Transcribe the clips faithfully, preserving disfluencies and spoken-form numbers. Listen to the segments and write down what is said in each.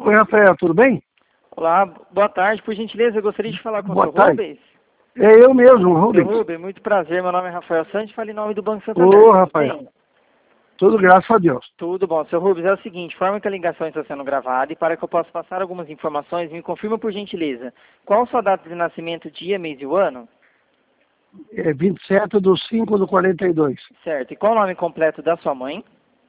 Oi, Rafael, tudo bem? Olá, boa tarde. Por gentileza, eu gostaria de falar com Boa o senhor tarde. Rubens. É eu mesmo, Rubens. Senhor Rubens, muito prazer. Meu nome é Rafael Santos, falo em nome do Banco Santander. Ô, Tudo Rafael. bem? Tudo graças a Deus. Tudo bom. Senhor Rubens, é o seguinte, forma que a ligação está sendo gravada e para que eu possa passar algumas informações, me confirma por gentileza. Qual a sua data de nascimento, dia, mês e o ano? É vinte e sete de cinco de quarenta e dois. Certo. E qual o nome completo da sua mãe?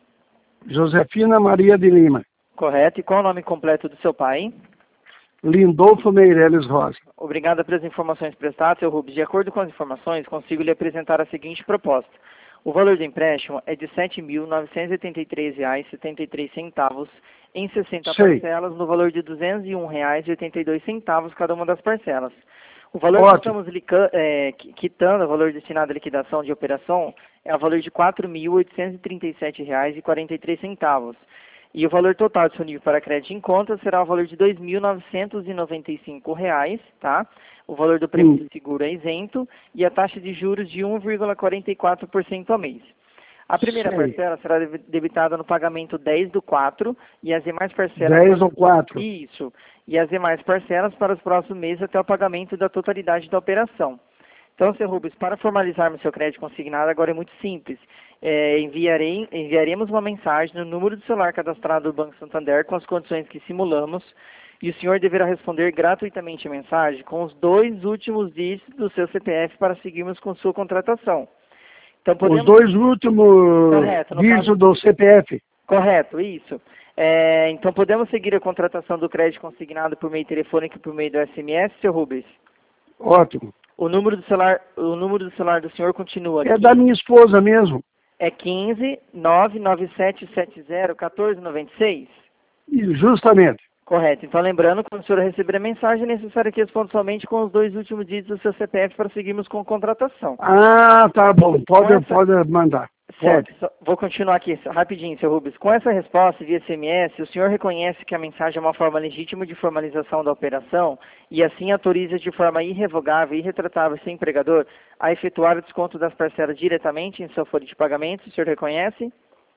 Josefina Maria de Lima. Correto. E qual o nome completo do seu pai? Lindolfo Meireles Rosa. Obrigada pelas informações prestadas, senhor Rubens. De acordo com as informações, consigo lhe apresentar a seguinte proposta. O valor do empréstimo é de sete mil novecentos e oitenta e três reais e setenta e três centavos em sessenta Sei. parcelas, no valor de duzentos e um reais e oitenta e dois centavos cada uma das parcelas. O valor Ótimo. que estamos lica- é, qui- quitando, o valor destinado à liquidação de operação, é o valor de quatro mil oitocentos e trinta e sete reais e quarenta e três centavos. E o valor total disponível para crédito em conta será o valor de dois mil novecentos e noventa e cinco reais, tá? O valor do prêmio Hum. de seguro é isento e a taxa de juros de um vírgula quarenta e quatro por cento ao mês. A primeira Sei. parcela será deb- debitada no pagamento dez do quatro e as demais parcelas... dez ou quatro. Isso. E as demais parcelas para os próximos meses até o pagamento da totalidade da operação. Então, senhor Rubens, para formalizarmos seu crédito consignado, agora é muito simples. É, enviarei, enviaremos uma mensagem no número do celular cadastrado do Banco Santander com as condições que simulamos e o senhor deverá responder gratuitamente a mensagem com os dois últimos dígitos do seu C P F para seguirmos com sua contratação. Então, podemos... Os dois últimos Correto, no dígitos caso- do C P F. Correto, isso. É, então, podemos seguir a contratação do crédito consignado por meio telefônico e por meio do S M S, senhor Rubens? Ótimo. O número do celular, o número do celular do senhor continua aqui. É da minha esposa mesmo. É quinze, nove nove sete sete zero, um quatro nove seis? E justamente. Correto. Então, lembrando, quando o senhor receber a mensagem, é necessário que responda somente com os dois últimos dígitos do seu C P F para seguirmos com a contratação. Ah, tá bom. Pode, Com essa- pode mandar. Certo. Pode. Só- Vou continuar aqui rapidinho, seu Rubens. Com essa resposta via S M S, o senhor reconhece que a mensagem é uma forma legítima de formalização da operação e assim autoriza de forma irrevogável e irretratável seu empregador a efetuar o desconto das parcelas diretamente em sua folha de pagamento. O senhor reconhece?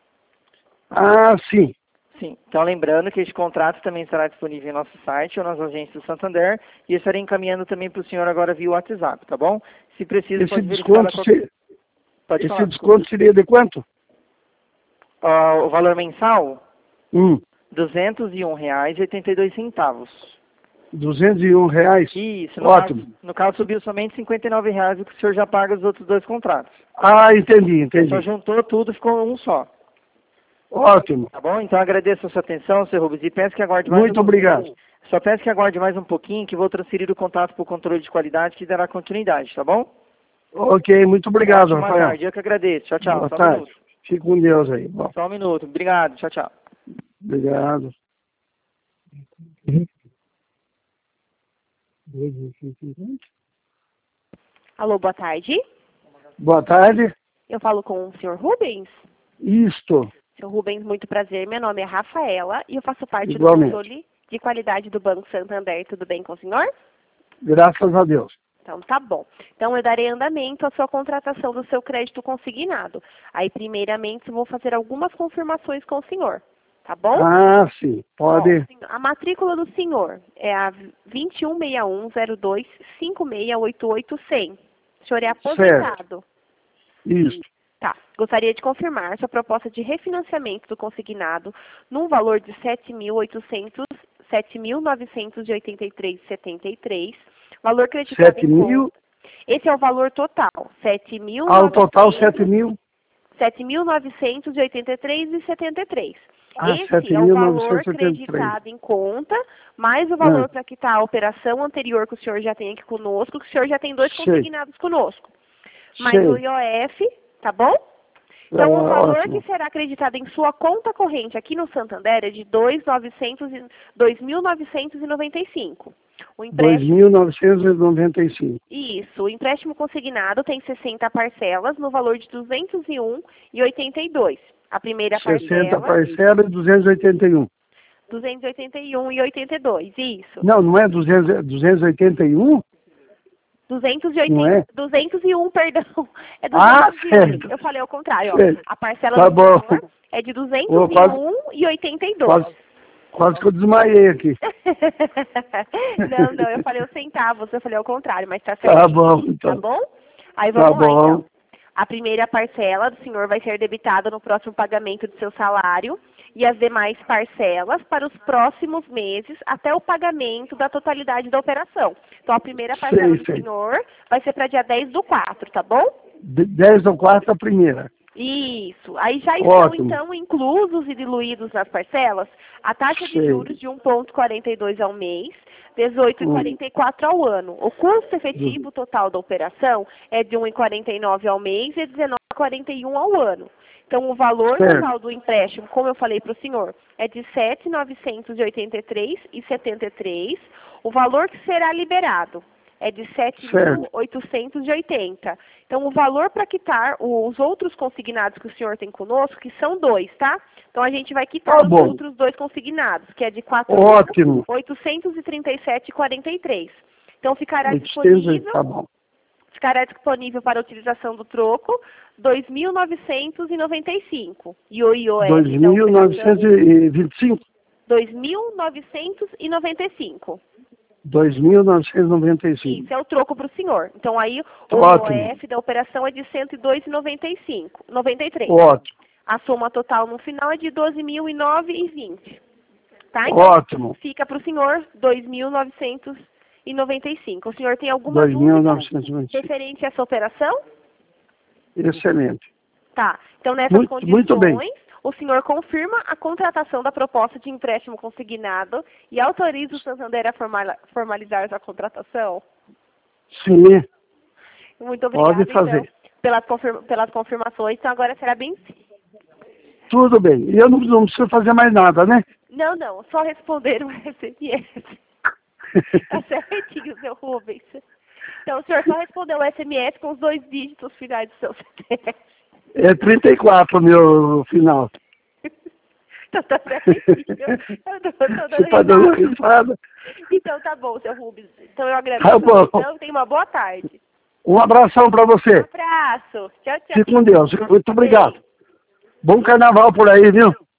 Ah, sim. Sim. Então, lembrando que este contrato também estará disponível em nosso site ou nas agências do Santander e eu estarei encaminhando também para o senhor agora via WhatsApp, tá bom? Se precisa, Esse pode verificar lá desconto, qualquer... se- Pode esse falar. desconto seria de quanto? Ah, o valor mensal, Hum, duzentos e um reais e oitenta e dois centavos. duzentos e um reais? Isso, no Ótimo. caso, no caso subiu somente cinquenta e nove reais, o que o senhor já paga os outros dois contratos. Ah, entendi, Só entendi. juntou tudo, ficou um só. Ótimo. Tá bom? Então agradeço a sua atenção, senhor Rubens, e peço que aguarde mais Muito um obrigado. pouquinho. Só peço que aguarde mais um pouquinho, que vou transferir o contato para o controle de qualidade, que dará continuidade, tá bom? Ok, muito obrigado, Ótima Rafael. tarde, eu que agradeço. Tchau, tchau. Boa Só um tarde. minuto. Fique com Deus aí. Bom, Só um minuto. Obrigado. Tchau, tchau. obrigado. Alô, boa tarde. Boa tarde. Eu falo com o senhor Rubens. Isto. senhor Rubens, muito prazer. Meu nome é Rafaela e eu faço parte Igualmente. do controle de qualidade do Banco Santander. Tudo bem com o senhor? Graças a Deus. Então, tá bom. Então, eu darei andamento à sua contratação do seu crédito consignado. Aí, primeiramente, eu vou fazer algumas confirmações com o senhor. Tá bom? Ah, sim. Pode. Ó, a matrícula do senhor é a vinte e um seis um zero dois cinco seis oito oito zero. O senhor é aposentado. Isso. Tá. Gostaria de confirmar sua proposta de refinanciamento do consignado num valor de sete mil oitocentos, sete mil novecentos e oitenta e três vírgula setenta e três. Valor creditado Sete em mil. conta. Esse é o valor total. sete mil Ao total, sete mil. sete mil novecentos e oitenta e três vírgula setenta e três. Ah, Esse é o valor sete mil novecentos e oitenta e três. creditado em conta, mais o valor Ah. para quitar a operação anterior que o senhor já tem aqui conosco, que o senhor já tem dois Sei. consignados conosco. Mais Sei. o I O F, tá bom? Então, Ah, o valor ótimo. que será acreditado em sua conta corrente aqui no Santander é de dois mil novecentos e noventa e cinco. O dois empréstimo, mil novecentos e noventa e cinco. isso, o empréstimo consignado tem sessenta parcelas no valor de duzentos e um reais e oitenta e dois. A primeira sessenta parcela, parcelas e duzentos e oitenta e um. duzentos e oitenta e um reais e oitenta e dois, isso. Não, não é duzentos, duzentos e oitenta e um? duzentos e oitenta, Não é? duzentos e um, perdão. É Ah, duzentos e um. certo. Eu falei ao contrário, ó. Certo. A parcela Tá do bom. senhor é de duzentos Ô, e quase- um reais e oitenta e dois. Quase, Quase que eu desmaiei aqui. Não, não, eu falei os centavos, eu falei ao contrário, mas tá certo. Tá bom, então. Tá bom? Aí vamos Tá lá, bom. então. A primeira parcela do senhor vai ser debitada no próximo pagamento do seu salário e as demais parcelas para os próximos meses até o pagamento da totalidade da operação. Então, a primeira parcela Sei, do sei. senhor vai ser para dia dez do quatro, tá bom? De- dez ou quatro a primeira. Isso. Aí já estão, Ótimo. então, inclusos e diluídos nas parcelas a taxa de Sei. juros de um vírgula quarenta e dois ao mês, dezoito vírgula quarenta e quatro ao ano. O custo efetivo total da operação é de um vírgula quarenta e nove ao mês e dezenove vírgula quarenta e um ao ano. Então, o valor Certo. total do empréstimo, como eu falei para o senhor, é de sete mil novecentos e oitenta e três reais e setenta e três centavos. O valor que será liberado é de sete mil oitocentos e oitenta reais. Então, o valor para quitar os outros consignados que o senhor tem conosco, que são dois, tá? Então, a gente vai quitar Tá os bom. outros dois consignados, que é de quatro mil Ótimo. oitocentos e trinta e sete reais e quarenta e três centavos. Então, ficará oitocentos, disponível, tá bom. ficará disponível para a utilização do troco dois mil novecentos e noventa e cinco. E o I O F dois da mil operação, novecentos e vinte e cinco. dois mil novecentos e noventa e cinco. dois mil novecentos e noventa e cinco. Isso é o troco para o senhor. Então, aí, o Ótimo. I O F da operação é de cento e dois reais e noventa e cinco, noventa e três. Ótimo. A soma total no final é de doze mil e nove reais e vinte centavos. Tá? Então, Ótimo. fica para o senhor dois mil novecentos e noventa e cinco. O senhor tem alguma dois mil dúvida novecentos e noventa e cinco. referente a essa operação? Excelente. Tá. Então, nessas Muito- condições, muito bem. o senhor confirma a contratação da proposta de empréstimo consignado e autoriza o Santander a formala- formalizar essa contratação? Sim, Muito obrigada, pode fazer. então, pelas, confirma- pelas confirmações. Então, agora será bem simples. Tudo bem. E eu não, não preciso fazer mais nada, né? Não, não, só responder o S M S. Tá certinho, seu Rubens. Então, o senhor só respondeu o S M S com os dois dígitos finais do seu C P F. É trinta e quatro o meu final. Então, tá certinho. Eu tô, tô dando Você tá dando risada. risada? Então, tá bom, seu Rubens. Então, eu agradeço Tá a bom. atenção. Tenha uma boa tarde. Um abração para você. Um abraço. Tchau, tchau. Fique com Deus. Muito obrigado. Bom carnaval por aí, viu?